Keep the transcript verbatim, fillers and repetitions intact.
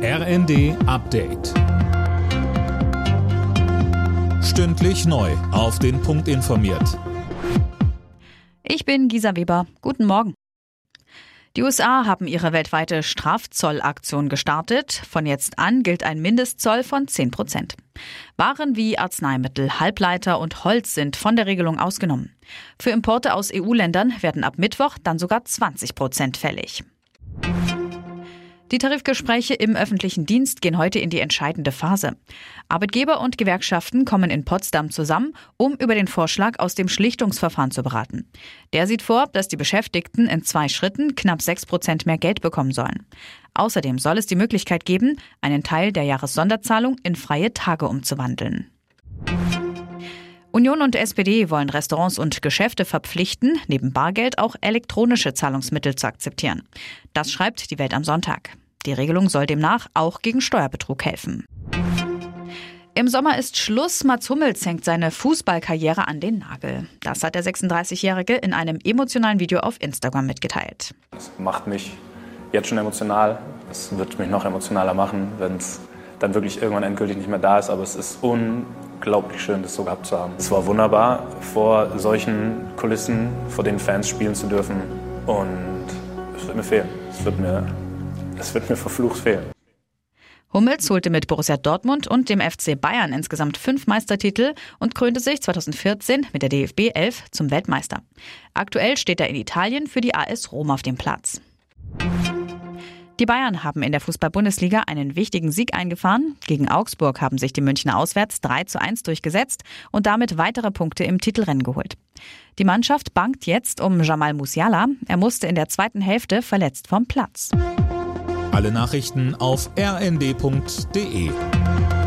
R N D Update. Stündlich neu auf den Punkt informiert. Ich bin Gisa Weber. Guten Morgen. Die U S A haben ihre weltweite Strafzollaktion gestartet. Von jetzt an gilt ein Mindestzoll von zehn Prozent. Waren wie Arzneimittel, Halbleiter und Holz sind von der Regelung ausgenommen. Für Importe aus E U-Ländern werden ab Mittwoch dann sogar zwanzig Prozent fällig. Die Tarifgespräche im öffentlichen Dienst gehen heute in die entscheidende Phase. Arbeitgeber und Gewerkschaften kommen in Potsdam zusammen, um über den Vorschlag aus dem Schlichtungsverfahren zu beraten. Der sieht vor, dass die Beschäftigten in zwei Schritten knapp sechs Prozent mehr Geld bekommen sollen. Außerdem soll es die Möglichkeit geben, einen Teil der Jahressonderzahlung in freie Tage umzuwandeln. Union und S P D wollen Restaurants und Geschäfte verpflichten, neben Bargeld auch elektronische Zahlungsmittel zu akzeptieren. Das schreibt die Welt am Sonntag. Die Regelung soll demnach auch gegen Steuerbetrug helfen. Im Sommer ist Schluss. Mats Hummels hängt seine Fußballkarriere an den Nagel. Das hat der sechsunddreißigjährige in einem emotionalen Video auf Instagram mitgeteilt. Das macht mich jetzt schon emotional. Es wird mich noch emotionaler machen, wenn es dann wirklich irgendwann endgültig nicht mehr da ist. Aber es ist unglaublich schön, das so gehabt zu haben. Es war wunderbar, vor solchen Kulissen, vor den Fans spielen zu dürfen. Und es wird mir fehlen. Es wird mir, es wird mir verflucht fehlen. Hummels holte mit Borussia Dortmund und dem F C Bayern insgesamt fünf Meistertitel und krönte sich zweitausendvierzehn mit der D F B elf zum Weltmeister. Aktuell steht er in Italien für die A S Rom auf dem Platz. Die Bayern haben in der Fußball-Bundesliga einen wichtigen Sieg eingefahren. Gegen Augsburg haben sich die Münchner auswärts drei zu eins durchgesetzt und damit weitere Punkte im Titelrennen geholt. Die Mannschaft bangt jetzt um Jamal Musiala. Er musste in der zweiten Hälfte verletzt vom Platz. Alle Nachrichten auf r n d punkt d e.